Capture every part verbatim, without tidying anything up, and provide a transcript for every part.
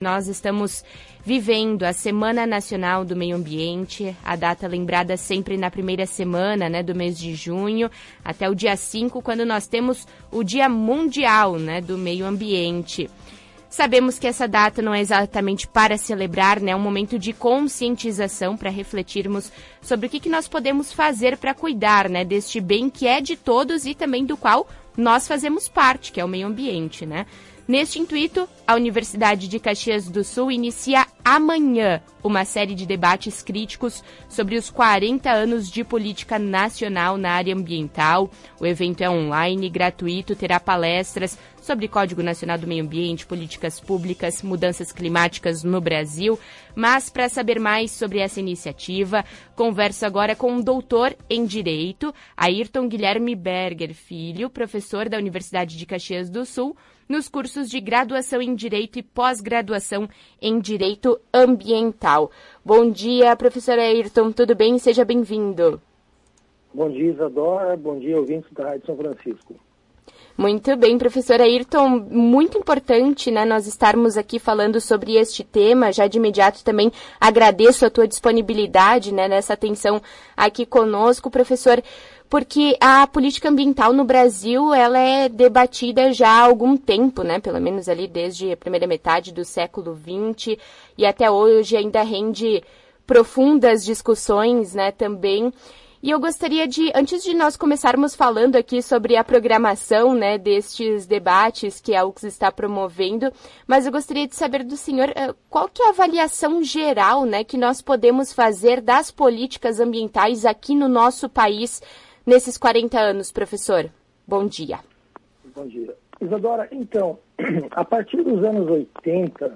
Nós estamos vivendo a Semana Nacional do Meio Ambiente, a data lembrada sempre na primeira semana, né, do mês de junho, até o dia cinco, quando nós temos o Dia Mundial, né, do Meio Ambiente. Sabemos que essa data não é exatamente para celebrar, né, é um momento de conscientização para refletirmos sobre o que, que nós podemos fazer para cuidar, né, deste bem que é de todos e também do qual nós fazemos parte, que é o meio ambiente, né? Neste intuito, a Universidade de Caxias do Sul inicia amanhã uma série de debates críticos sobre os quarenta anos de política nacional na área ambiental. O evento é online, gratuito, terá palestras sobre Código Nacional do Meio Ambiente, políticas públicas, mudanças climáticas no Brasil. Mas, para saber mais sobre essa iniciativa, converso agora com um doutor em Direito, Ayrton Guilherme Berger Filho, professor da Universidade de Caxias do Sul, nos cursos de graduação em Direito e pós-graduação em Direito Ambiental. Bom dia, professor Ayrton, tudo bem? Seja bem-vindo. Bom dia, Isadora. Bom dia, ouvintes da Rádio São Francisco. Muito bem, professor Ayrton, muito importante, né, nós estarmos aqui falando sobre este tema. Já de imediato também agradeço a tua disponibilidade, né, nessa atenção aqui conosco, professor, porque a política ambiental no Brasil, ela é debatida já há algum tempo, né, pelo menos ali desde a primeira metade do século vinte, e até hoje ainda rende profundas discussões, né, também. E eu gostaria de, antes de nós começarmos falando aqui sobre a programação, né, destes debates que a U C S está promovendo, mas eu gostaria de saber do senhor qual que é a avaliação geral, né, que nós podemos fazer das políticas ambientais aqui no nosso país nesses quarenta anos, professor. Bom dia. Bom dia. Isadora, então, a partir dos anos oitenta,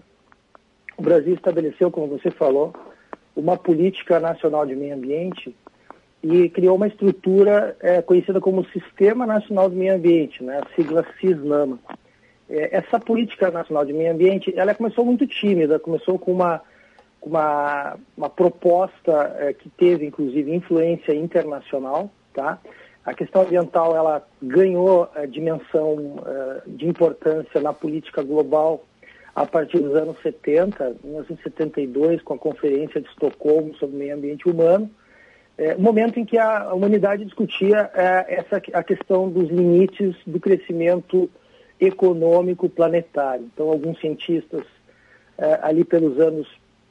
o Brasil estabeleceu, como você falou, uma política nacional de meio ambiente e criou uma estrutura é, conhecida como Sistema Nacional do Meio Ambiente, né, a sigla SISNAMA. É, essa política nacional de meio ambiente, ela começou muito tímida, começou com uma, uma, uma proposta é, que teve, inclusive, influência internacional, tá? A questão ambiental, ela ganhou é, dimensão é, de importância na política global a partir dos anos setenta, mil novecentos e setenta e dois, com a Conferência de Estocolmo sobre o Meio Ambiente Humano, É, momento em que a humanidade discutia é, essa, a questão dos limites do crescimento econômico planetário. Então, alguns cientistas, é, ali pelos anos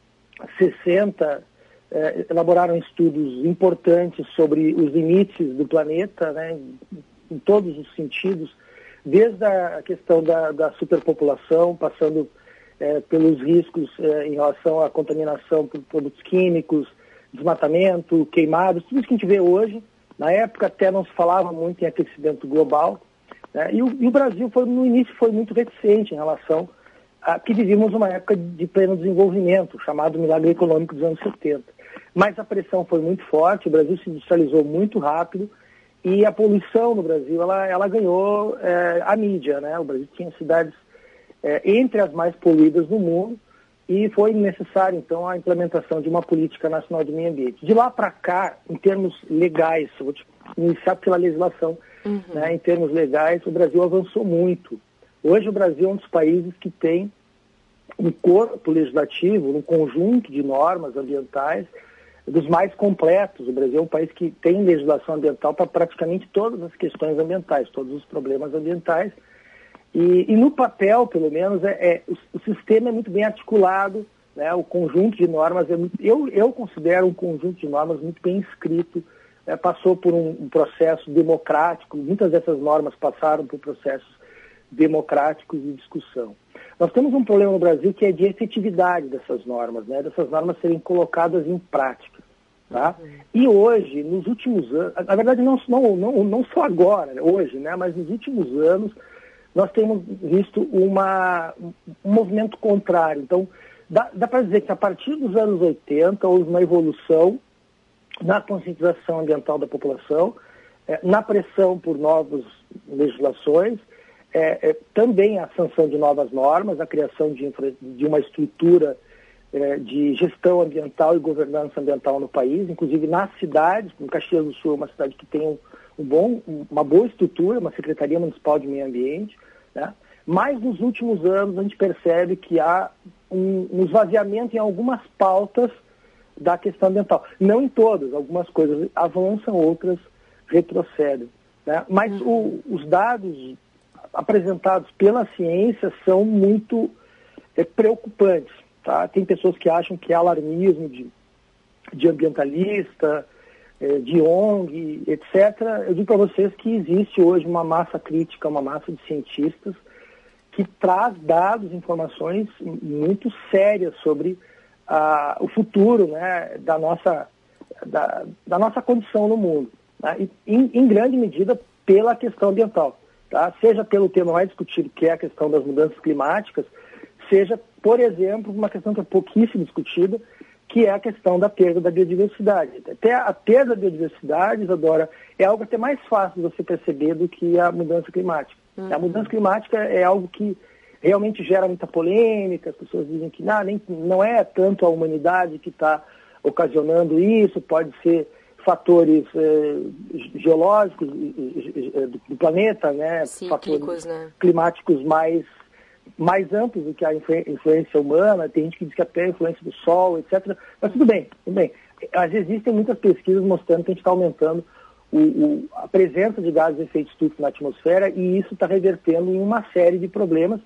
sessenta, é, elaboraram estudos importantes sobre os limites do planeta, né, em todos os sentidos, desde a questão da, da superpopulação, passando é, pelos riscos é, em relação à contaminação por produtos químicos, desmatamento, queimados, tudo isso que a gente vê hoje. Na época até não se falava muito em aquecimento global, né? e, o, e o Brasil foi, no início foi muito reticente em relação a que vivíamos uma época de pleno desenvolvimento, chamado milagre econômico dos anos setenta. Mas a pressão foi muito forte, o Brasil se industrializou muito rápido e a poluição no Brasil, ela, ela ganhou é, a mídia, né? O Brasil tinha cidades é, entre as mais poluídas do mundo, e foi necessário, então, a implementação de uma política nacional de meio ambiente. De lá para cá, em termos legais, eu vou te iniciar pela legislação, uhum. né, em termos legais, o Brasil avançou muito. Hoje o Brasil é um dos países que tem um corpo legislativo, um conjunto de normas ambientais dos mais completos. O Brasil é um país que tem legislação ambiental para praticamente todas as questões ambientais, todos os problemas ambientais. E, e no papel, pelo menos, é, é, o, o sistema é muito bem articulado, né? O conjunto de normas, é muito, eu, eu considero um conjunto de normas muito bem escrito, né? Passou por um, um processo democrático, muitas dessas normas passaram por processos democráticos de discussão. Nós temos um problema no Brasil que é de efetividade dessas normas, né? Dessas normas serem colocadas em prática. Tá? Uhum. E hoje, nos últimos anos, na verdade não, não, não, não só agora, hoje, né? Mas nos últimos anos, nós temos visto uma, um movimento contrário. Então, dá, dá para dizer que a partir dos anos oitenta houve uma evolução na conscientização ambiental da população, é, na pressão por novas legislações, é, é, também a sanção de novas normas, a criação de, infra, de uma estrutura é, de gestão ambiental e governança ambiental no país, inclusive nas cidades, como Caxias do Sul é uma cidade que tem um, um bom, uma boa estrutura, uma Secretaria Municipal de Meio Ambiente, né? Mas nos últimos anos a gente percebe que há um, um esvaziamento em algumas pautas da questão ambiental. Não em todas, algumas coisas avançam, outras retrocedem, né? Mas o, os dados apresentados pela ciência são muito é, preocupantes, tá? Tem pessoas que acham que é alarmismo de, de ambientalista, é, de O N G, etcétera. Eu digo para vocês que existe hoje uma massa crítica, uma massa de cientistas que traz dados, informações muito sérias sobre ah, o futuro, né, da, nossa, da, da nossa condição no mundo, né? E, em, em grande medida pela questão ambiental. Tá? Seja pelo tema mais discutido, que é a questão das mudanças climáticas, seja, por exemplo, uma questão que é pouquíssimo discutida, que é a questão da perda da biodiversidade. Até a perda da biodiversidade, Isadora, é algo até mais fácil de você perceber do que a mudança climática. Uhum. A mudança climática é algo que realmente gera muita polêmica, as pessoas dizem que não, nem, não é tanto a humanidade que está ocasionando isso, pode ser fatores eh, geológicos eh, do, do planeta, né? Cíclicos, fatores né? climáticos mais, mais amplos do que a influ- influência humana, tem gente que diz que até a influência do Sol, etcétera. Mas tudo bem, tudo bem. Mas existem muitas pesquisas mostrando que a gente está aumentando o, o, a presença de gases de efeito estufa na atmosfera e isso está revertendo em uma série de problemas.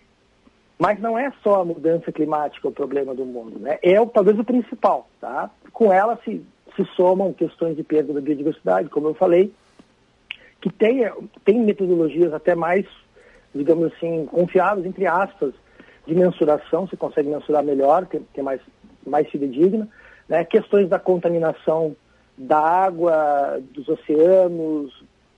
Mas não é só a mudança climática o problema do mundo, né? É o, talvez o principal, tá? Com ela se, se somam questões de perda da biodiversidade, como eu falei, que tem, tem metodologias até mais, digamos assim, confiáveis, entre aspas, de mensuração, você consegue mensurar melhor, que, que é mais, mais fidedigna, né? Questões da contaminação da água, dos oceanos,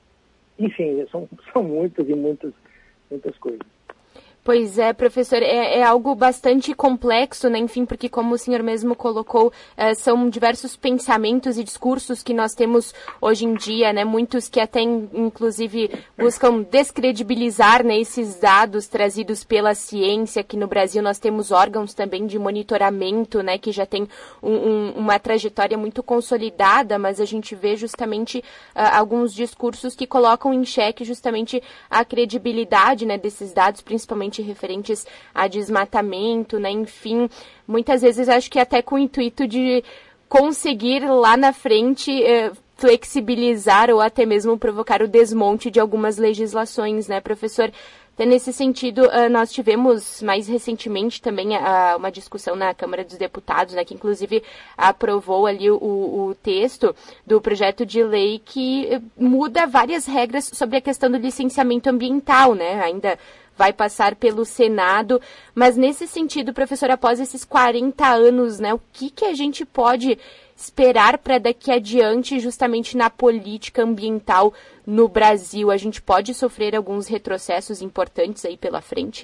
enfim, são, são muitas e muitas, muitas coisas. Pois é, professor, é, é algo bastante complexo, né? Enfim, porque como o senhor mesmo colocou, é, são diversos pensamentos e discursos que nós temos hoje em dia, né? Muitos que até, inclusive, buscam descredibilizar, né, esses dados trazidos pela ciência. Aqui no Brasil nós temos órgãos também de monitoramento, né, que já tem um, um, uma trajetória muito consolidada, mas a gente vê justamente uh, alguns discursos que colocam em xeque justamente a credibilidade, né, desses dados, principalmente referentes a desmatamento, né? Enfim, muitas vezes acho que até com o intuito de conseguir lá na frente eh, flexibilizar ou até mesmo provocar o desmonte de algumas legislações, né, professor? Até nesse sentido, uh, nós tivemos mais recentemente também uh, uma discussão na Câmara dos Deputados, né, que inclusive aprovou ali o, o texto do projeto de lei que muda várias regras sobre a questão do licenciamento ambiental, né? Ainda vai passar pelo Senado, mas nesse sentido, professor, após esses quarenta anos, né, o que, que a gente pode esperar para daqui adiante, justamente na política ambiental no Brasil? A gente pode sofrer alguns retrocessos importantes aí pela frente?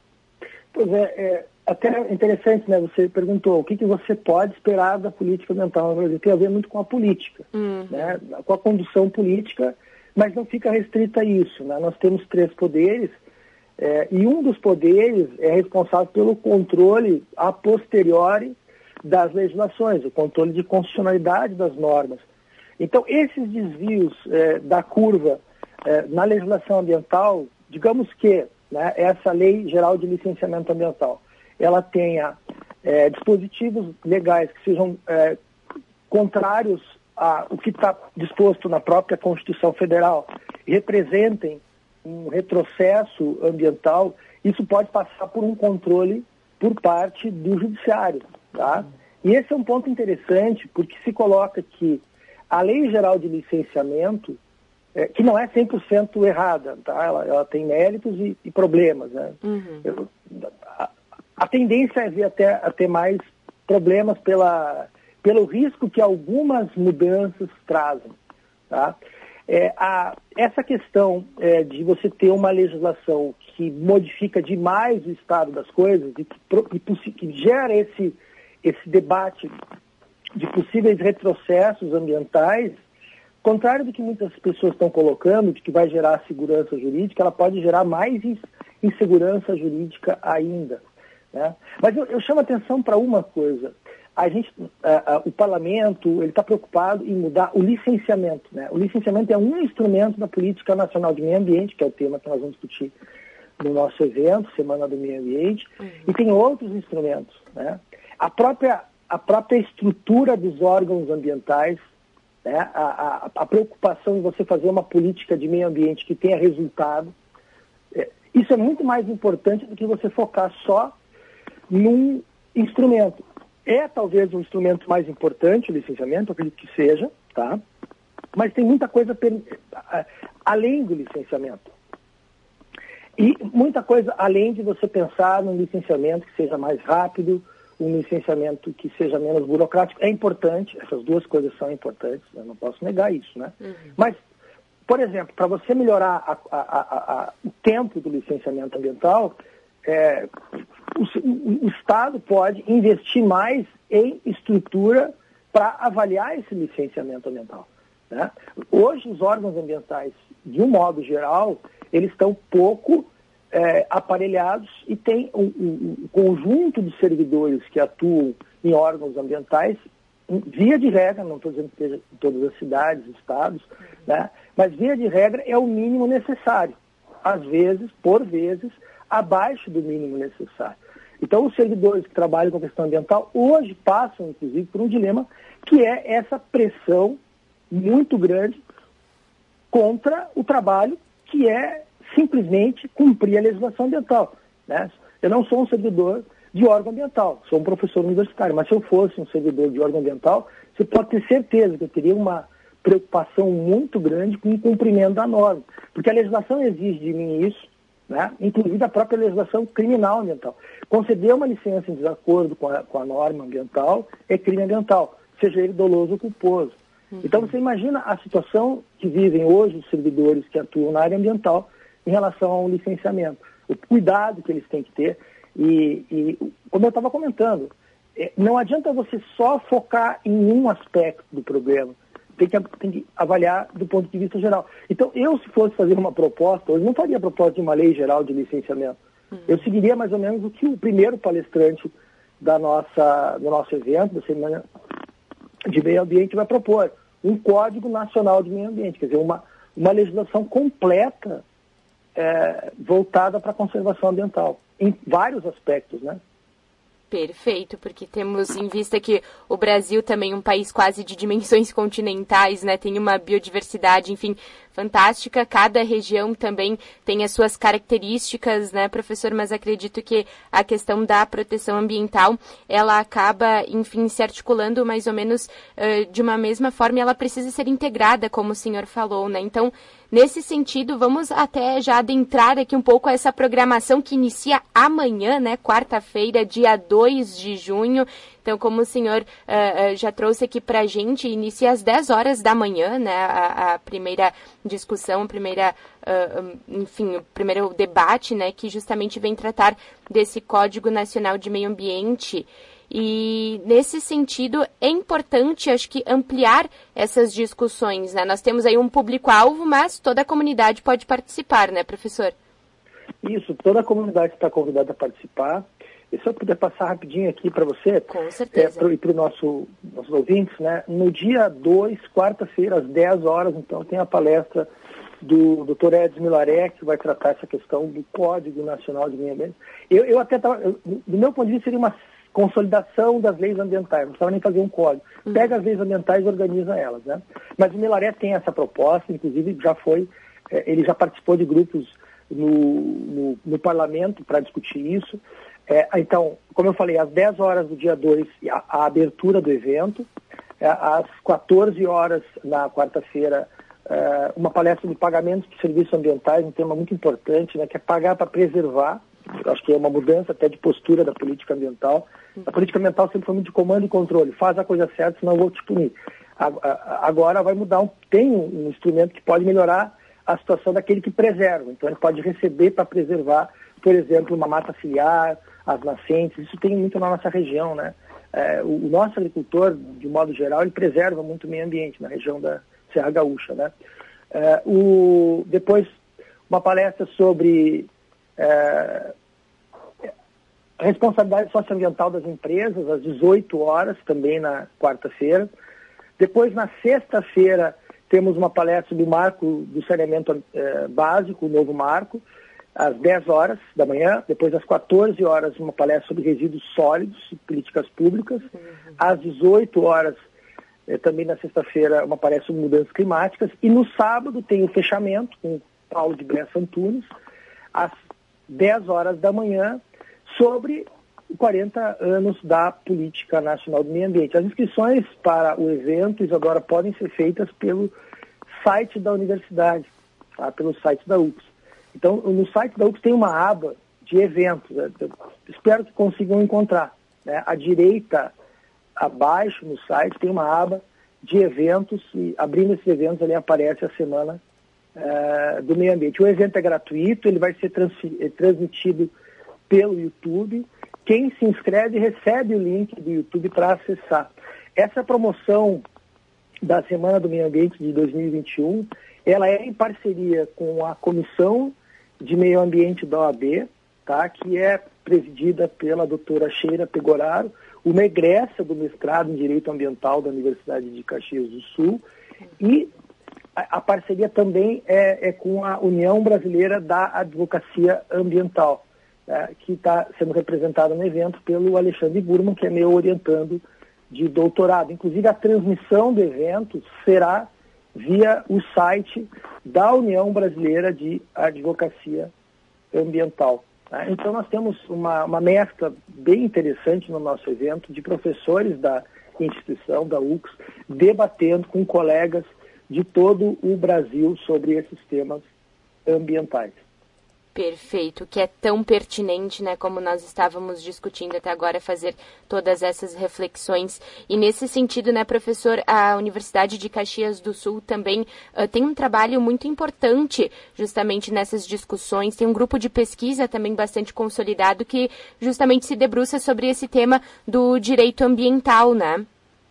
Pois é, é até interessante, né? Você perguntou o que, que você pode esperar da política ambiental no Brasil. Tem a ver muito com a política, uhum. né? Com a condução política, mas não fica restrita a isso, né? Nós temos três poderes, É, e um dos poderes é responsável pelo controle a posteriori das legislações, o controle de constitucionalidade das normas. Então, esses desvios é, da curva é, na legislação ambiental, digamos que, né, essa Lei Geral de Licenciamento Ambiental, ela tenha é, dispositivos legais que sejam é, contrários ao que está disposto na própria Constituição Federal, representem um retrocesso ambiental, isso pode passar por um controle por parte do judiciário, tá? E esse é um ponto interessante, porque se coloca que a Lei Geral de Licenciamento, é, que não é cem por cento errada, tá? Ela, ela tem méritos e, e problemas, né? Uhum. Eu, a, a tendência é ver até, até mais problemas pela, pelo risco que algumas mudanças trazem, tá? É, a, essa questão é, de você ter uma legislação que modifica demais o estado das coisas e que, que, que gera esse, esse debate de possíveis retrocessos ambientais, contrário do que muitas pessoas estão colocando, de que vai gerar segurança jurídica, ela pode gerar mais insegurança jurídica ainda, né? Mas eu, eu chamo a atenção para uma coisa. A gente, uh, uh, o parlamento, ele está preocupado em mudar o licenciamento, né? O licenciamento é um instrumento da política nacional de meio ambiente, que é o tema que nós vamos discutir no nosso evento, Semana do Meio Ambiente, uhum. e tem outros instrumentos, né? A própria, a própria estrutura dos órgãos ambientais, né? a, a, a preocupação em você fazer uma política de meio ambiente que tenha resultado, é, isso é muito mais importante do que você focar só num instrumento. É talvez o instrumento mais importante, o licenciamento, acredito que seja, tá? Mas tem muita coisa per... além do licenciamento. E muita coisa além de você pensar num licenciamento que seja mais rápido, um licenciamento que seja menos burocrático. É importante, essas duas coisas são importantes, eu não posso negar isso, né? Uhum. Mas, por exemplo, para você melhorar a, a, a, a, o tempo do licenciamento ambiental, é, o, o, o Estado pode investir mais em estrutura para avaliar esse licenciamento ambiental, né? Hoje, os órgãos ambientais, de um modo geral, eles estão pouco é, aparelhados e tem um, um, um conjunto de servidores que atuam em órgãos ambientais, via de regra, não estou dizendo que esteja em todas as cidades, estados, né? Mas via de regra é o mínimo necessário. Às vezes, por vezes, abaixo do mínimo necessário. Então, os servidores que trabalham com a questão ambiental hoje passam, inclusive, por um dilema que é essa pressão muito grande contra o trabalho que é simplesmente cumprir a legislação ambiental, né? Eu não sou um servidor de órgão ambiental, sou um professor universitário, mas se eu fosse um servidor de órgão ambiental, você pode ter certeza que eu teria uma preocupação muito grande com o cumprimento da norma, porque a legislação exige de mim isso, né? Inclusive a própria legislação criminal ambiental. Conceder uma licença em desacordo com a, com a norma ambiental é crime ambiental, seja ele doloso ou culposo. Uhum. Então você imagina a situação que vivem hoje os servidores que atuam na área ambiental em relação ao licenciamento, o cuidado que eles têm que ter e, e como eu estava comentando, não adianta você só focar em um aspecto do problema, tem que, tem que avaliar do ponto de vista geral. Então, eu se fosse fazer uma proposta, eu não faria a proposta de uma lei geral de licenciamento, uhum. Eu seguiria mais ou menos o que o primeiro palestrante da nossa, do nosso evento, da Semana de Meio Ambiente, vai propor, um Código Nacional de Meio Ambiente, quer dizer, uma, uma legislação completa É, voltada para a conservação ambiental, em vários aspectos, né? Perfeito, porque temos em vista que o Brasil também é um país quase de dimensões continentais, né? Tem uma biodiversidade, enfim, fantástica. Cada região também tem as suas características, né, professor? Mas acredito que a questão da proteção ambiental, ela acaba, enfim, se articulando mais ou menos uh, de uma mesma forma e ela precisa ser integrada, como o senhor falou, né? Então, nesse sentido, vamos até já adentrar aqui um pouco a essa programação que inicia amanhã, né, quarta-feira, dia dois de junho. Então, como o senhor uh, uh, já trouxe aqui para a gente, inicia às dez horas da manhã, né, a, a primeira discussão, a primeira, uh, enfim, o primeiro debate, né, que justamente vem tratar desse Código Nacional de Meio Ambiente. E, nesse sentido, é importante, acho que, ampliar essas discussões, né? Nós temos aí um público-alvo, mas toda a comunidade pode participar, né, professor? Isso, toda a comunidade está convidada a participar. E se eu puder passar rapidinho aqui para você, com certeza, é, e para os nosso, nossos ouvintes, né? No dia dois, quarta-feira, às dez horas, então, tem a palestra do doutor Edson Milaré, que vai tratar essa questão do Código Nacional de Meio Ambiente. Eu, eu até, tava, eu, do meu ponto de vista, seria uma consolidação das leis ambientais, não precisava nem fazer um código. Pega as leis ambientais e organiza elas, né? Mas o Milaré tem essa proposta, inclusive já foi, é, ele já participou de grupos no, no, no parlamento para discutir isso. É, então, como eu falei, às dez horas do dia dois, a, a abertura do evento, é, às quatorze horas na quarta-feira, é, uma palestra de pagamentos de serviços ambientais, um tema muito importante, né, que é pagar para preservar. Eu acho que é uma mudança até de postura da política ambiental. A política ambiental sempre foi muito de comando e controle. Faz a coisa certa, senão eu vou te punir. Agora vai mudar, um, tem um instrumento que pode melhorar a situação daquele que preserva. Então ele pode receber para preservar, por exemplo, uma mata ciliar, as nascentes. Isso tem muito na nossa região, né? É, o, o nosso agricultor, de modo geral, ele preserva muito o meio ambiente na região da Serra Gaúcha, né? É, o, depois, uma palestra sobre É, a responsabilidade socioambiental das empresas, às dezoito horas, também na quarta-feira. Depois, na sexta-feira, temos uma palestra do marco do saneamento eh, básico, o novo marco. às dez horas da manhã, depois às quatorze horas uma palestra sobre resíduos sólidos e políticas públicas, uhum. às dezoito horas, eh, também na sexta-feira, uma palestra sobre mudanças climáticas, e no sábado tem o fechamento com o Paulo de Bressa Antunes, às dez horas da manhã, sobre quarenta anos da Política Nacional do Meio Ambiente. As inscrições para o evento, Isadora, podem ser feitas pelo site da universidade, tá? Pelo site da U F S. Então, no site da U F S tem uma aba de eventos, né? Espero que consigam encontrar, né? À direita, abaixo no site, tem uma aba de eventos, e abrindo esses eventos ali aparece a Semana uh, do Meio Ambiente. O evento é gratuito, ele vai ser transmitido pelo YouTube. Quem se inscreve recebe o link do YouTube para acessar. Essa promoção da Semana do Meio Ambiente de dois mil e vinte e um, ela é em parceria com a Comissão de Meio Ambiente da O A B, tá? Que é presidida pela doutora Sheila Pegoraro, uma egressa do mestrado em Direito Ambiental da Universidade de Caxias do Sul, e a, a parceria também é, é com a União Brasileira da Advocacia Ambiental, né? Que está sendo representada no evento pelo Alexandre Burman, que é meu orientando de doutorado. Inclusive, a transmissão do evento será via o site da União Brasileira de Advocacia Ambiental. Tá? Então, nós temos uma, uma mescla bem interessante no nosso evento de professores da instituição, da U F S, debatendo com colegas de todo o Brasil sobre esses temas ambientais. Perfeito, que é tão pertinente, né, como nós estávamos discutindo até agora, fazer todas essas reflexões. E nesse sentido, né, professor, a Universidade de Caxias do Sul também uh, tem um trabalho muito importante justamente nessas discussões. Tem um grupo de pesquisa também bastante consolidado que justamente se debruça sobre esse tema do direito ambiental, né?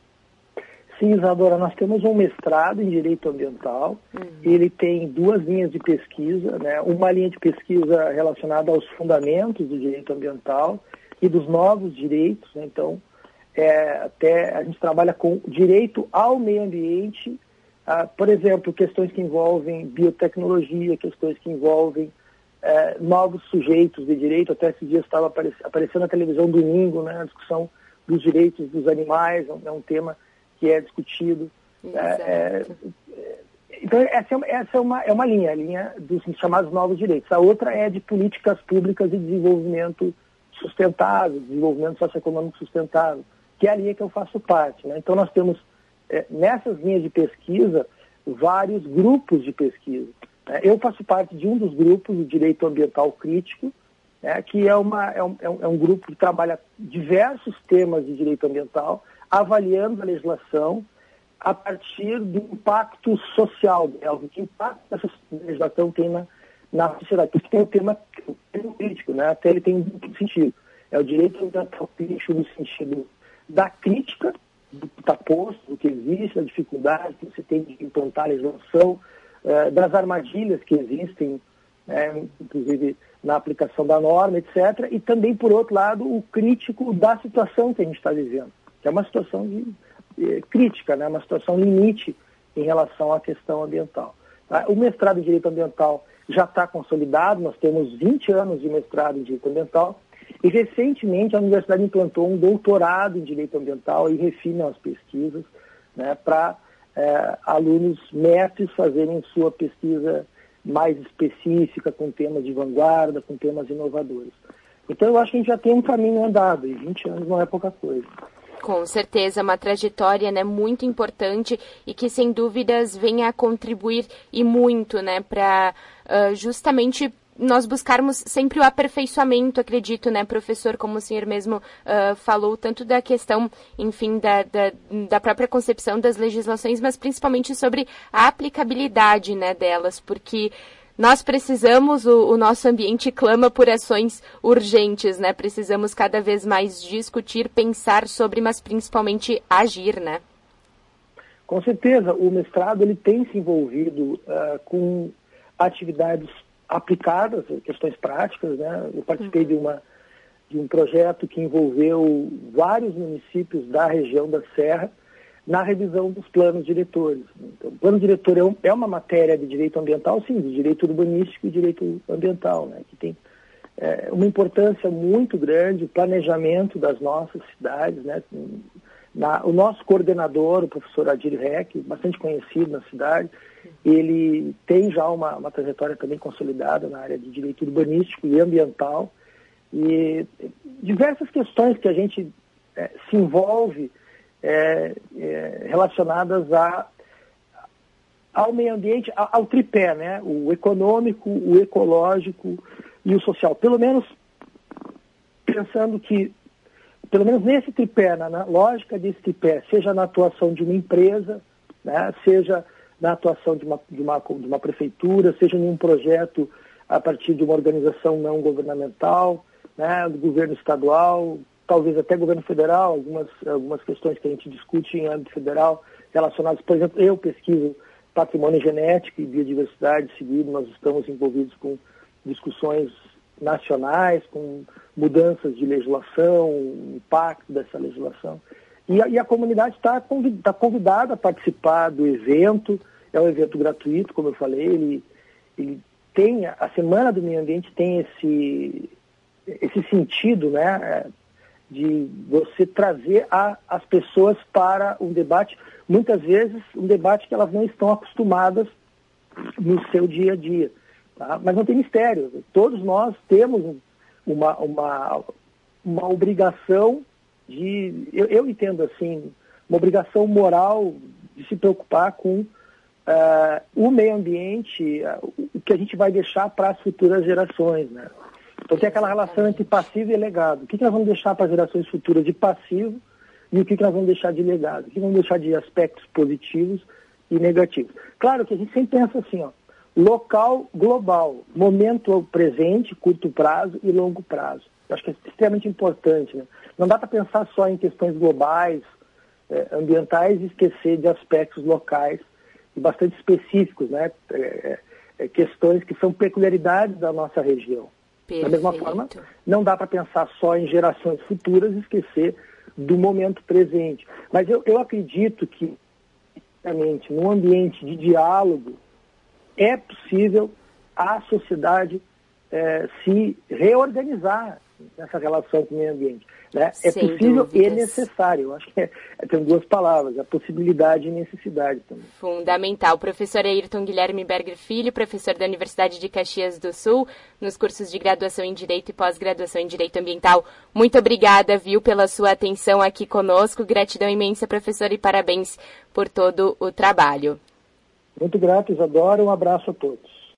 Sim, Isadora, nós temos um mestrado em Direito Ambiental, uhum. Ele tem duas linhas de pesquisa, né? Uma linha de pesquisa relacionada aos fundamentos do direito ambiental e dos novos direitos, né? Então, é, até a gente trabalha com direito ao meio ambiente, ah, por exemplo, questões que envolvem biotecnologia, questões que envolvem é, novos sujeitos de direito. Até esses dias estava aparec- aparecendo na televisão domingo, né? A discussão dos direitos dos animais, é um tema que é discutido. É, é, então, essa, é, essa é, uma, é uma linha, a linha dos chamados novos direitos. A outra é de políticas públicas de desenvolvimento sustentável, desenvolvimento socioeconômico sustentável, que é a linha que eu faço parte, né? Então, nós temos, é, nessas linhas de pesquisa, vários grupos de pesquisa, né? Eu faço parte de um dos grupos, o Direito Ambiental Crítico, né, que é, uma, é, um, é um grupo que trabalha diversos temas de direito ambiental, avaliando a legislação a partir do impacto social dela, que impacto essa legislação tem na, na sociedade. Porque tem o tema, o tema crítico, né? Até ele tem um duplo sentido. É o direito ambiental crítico no sentido da crítica do que está posto, do que existe, da dificuldade que você tem de implantar a legislação, eh, das armadilhas que existem, né, inclusive na aplicação da norma, etcétera. E também, por outro lado, o crítico da situação que a gente está vivendo, que é uma situação de, de, crítica, né? Uma situação limite em relação à questão ambiental. Tá? O mestrado em Direito Ambiental já está consolidado, nós temos vinte anos de mestrado em Direito Ambiental, e recentemente a universidade implantou um doutorado em Direito Ambiental e refina as pesquisas, né, para é, alunos mestres fazerem sua pesquisa mais específica, com temas de vanguarda, com temas inovadores. Então eu acho que a gente já tem um caminho andado, e vinte anos não é pouca coisa. Com certeza, uma trajetória, né, muito importante e que, sem dúvidas, vem a contribuir e muito, né, para uh, justamente nós buscarmos sempre o aperfeiçoamento, acredito, né, professor, como o senhor mesmo uh, falou, tanto da questão, enfim, da, da, da própria concepção das legislações, mas principalmente sobre a aplicabilidade, né, delas, porque nós precisamos, o, o nosso ambiente clama por ações urgentes, né? Precisamos cada vez mais discutir, pensar sobre, mas principalmente agir, né? Com certeza, o mestrado ele tem se envolvido uh, com atividades aplicadas, questões práticas, né? Eu participei uhum. de, uma, de um projeto que envolveu vários municípios da região da Serra, na revisão dos planos diretores. Então, o plano diretor é, um, é uma matéria de direito ambiental, sim, de direito urbanístico e direito ambiental, né, que tem é, uma importância muito grande, o planejamento das nossas cidades, né. Na, o nosso coordenador, o professor Adir Reck, bastante conhecido na cidade, ele tem já uma, uma trajetória também consolidada na área de direito urbanístico e ambiental, e diversas questões que a gente é, se envolve É, é, relacionadas a, ao meio ambiente, ao, ao tripé, né? O econômico, o ecológico e o social. Pelo menos pensando que, pelo menos nesse tripé, na, na lógica desse tripé, seja na atuação de uma empresa, né? Seja na atuação de uma, de, uma, de uma prefeitura, seja em um projeto a partir de uma organização não governamental, né? Do governo estadual, talvez até governo federal, algumas, algumas questões que a gente discute em âmbito federal relacionadas, por exemplo, eu pesquiso patrimônio genético e biodiversidade seguido, nós estamos envolvidos com discussões nacionais, com mudanças de legislação, impacto dessa legislação. E a, e a comunidade está convid, tá convidada a participar do evento, é um evento gratuito, como eu falei, ele, ele tem, a Semana do Meio Ambiente tem esse, esse sentido, né, de você trazer a, as pessoas para um debate, muitas vezes um debate que elas não estão acostumadas no seu dia a dia. Tá? Mas não tem mistério, todos nós temos uma, uma, uma obrigação de, eu, eu entendo assim, uma obrigação moral de se preocupar com uh, o meio ambiente, uh, o que a gente vai deixar para as futuras gerações, né? Então tem aquela relação entre passivo e legado. O que, que nós vamos deixar para as gerações futuras de passivo e o que, que nós vamos deixar de legado? O que vamos deixar de aspectos positivos e negativos? Claro que a gente sempre pensa assim, ó, local, global, momento presente, curto prazo e longo prazo. Eu acho que é extremamente importante, né? Não dá para pensar só em questões globais, eh, ambientais e esquecer de aspectos locais e bastante específicos, né? É, é, questões que são peculiaridades da nossa região. Perfeito. Da mesma forma, não dá para pensar só em gerações futuras e esquecer do momento presente. Mas eu, eu acredito que, realmente, num ambiente de diálogo, é possível a sociedade eh, se reorganizar nessa relação com o meio ambiente. Né? É Sem possível dúvidas. e necessário. Eu acho que é, tem duas palavras, a possibilidade e necessidade também. Fundamental. Professor Ayrton Guilherme Berger Filho, professor da Universidade de Caxias do Sul, nos cursos de graduação em Direito e pós-graduação em Direito Ambiental. Muito obrigada, viu, pela sua atenção aqui conosco. Gratidão imensa, professor, e parabéns por todo o trabalho. Muito grato, Isadora. Um abraço a todos.